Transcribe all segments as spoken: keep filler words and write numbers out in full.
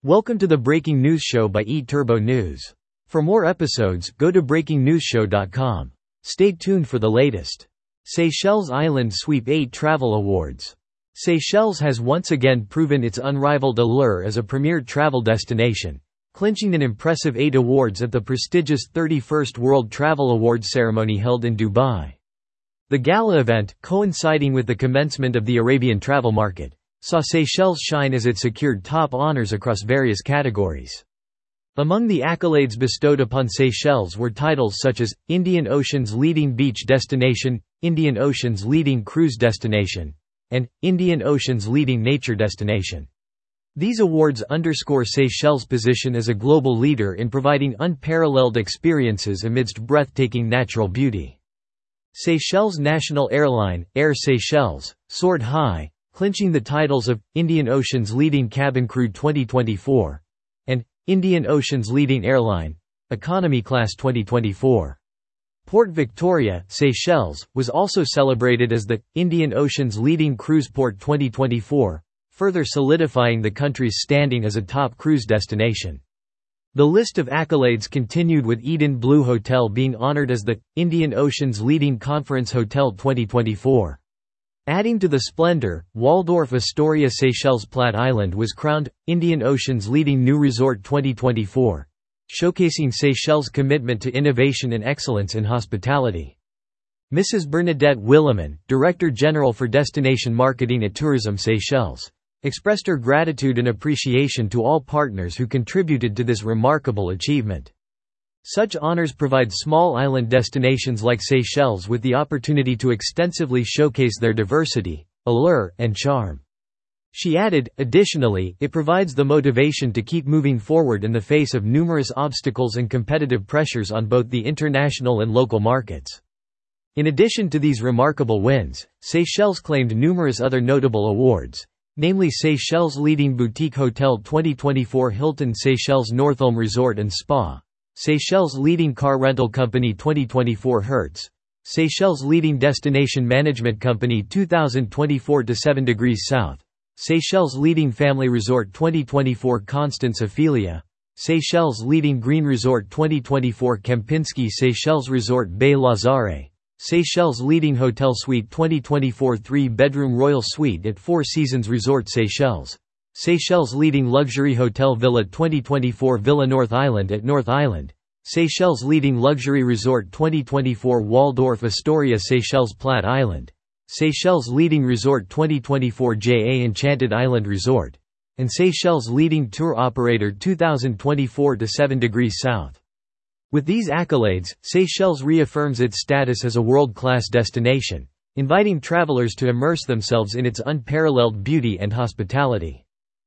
Welcome to the Breaking News Show by eTurbo News. For more episodes, go to breaking news show dot com. Stay tuned for the latest. Seychelles Island sweep eight travel awards. Seychelles has once again proven its unrivaled allure as a premier travel destination, clinching an impressive eight awards at the prestigious thirty-first World Travel Awards ceremony held in Dubai. The gala event, coinciding with the commencement of the Arabian travel market, saw Seychelles shine as it secured top honors across various categories. Among the accolades bestowed upon Seychelles were titles such as, Indian Ocean's leading beach destination, Indian Ocean's leading cruise destination, and, Indian Ocean's leading nature destination. These awards underscore Seychelles' position as a global leader in providing unparalleled experiences amidst breathtaking natural beauty. Seychelles' national airline, Air Seychelles, soared high, clinching the titles of Indian Ocean's leading cabin crew twenty twenty-four and Indian Ocean's leading airline, economy class twenty twenty-four. Port Victoria, Seychelles, was also celebrated as the Indian Ocean's leading cruise port twenty twenty-four, further solidifying the country's standing as a top cruise destination. The list of accolades continued, with Eden Blue Hotel being honored as the Indian Ocean's leading conference hotel twenty twenty-four. Adding to the splendor, Waldorf Astoria Seychelles Platte Island was crowned Indian Ocean's leading new resort twenty twenty-four, showcasing Seychelles' commitment to innovation and excellence in hospitality. Missus Bernadette Willemin, Director General for Destination Marketing at Tourism Seychelles, expressed her gratitude and appreciation to all partners who contributed to this remarkable achievement. Such honors provide small island destinations like Seychelles with the opportunity to extensively showcase their diversity, allure, and charm. She added, additionally, it provides the motivation to keep moving forward in the face of numerous obstacles and competitive pressures on both the international and local markets. In addition to these remarkable wins, Seychelles claimed numerous other notable awards, namely Seychelles Leading Boutique Hotel twenty twenty-four, Hilton Seychelles Northolme Resort and Spa, Seychelles Leading Car Rental Company twenty twenty-four Hertz, Seychelles Leading Destination Management Company two thousand twenty-four to seven Degrees South, Seychelles Leading Family Resort twenty twenty-four Constance Ophelia, Seychelles Leading Green Resort twenty twenty-four Kempinski Seychelles Resort Baie Lazare, Seychelles Leading Hotel Suite twenty twenty-four three-bedroom Royal Suite at Four Seasons Resort Seychelles, Seychelles Leading Luxury Hotel Villa twenty twenty-four Villa North Island at North Island, Seychelles Leading Luxury Resort twenty twenty-four Waldorf Astoria Seychelles Platte Island, Seychelles Leading Resort twenty twenty-four J A Enchanted Island Resort, and Seychelles Leading Tour Operator two thousand twenty-four to seven Degrees South. With these accolades, Seychelles reaffirms its status as a world-class destination, inviting travelers to immerse themselves in its unparalleled beauty and hospitality.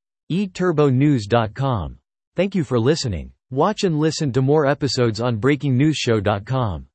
e turbo news dot com. Thank you for listening. Watch and listen to more episodes on breaking news show dot com.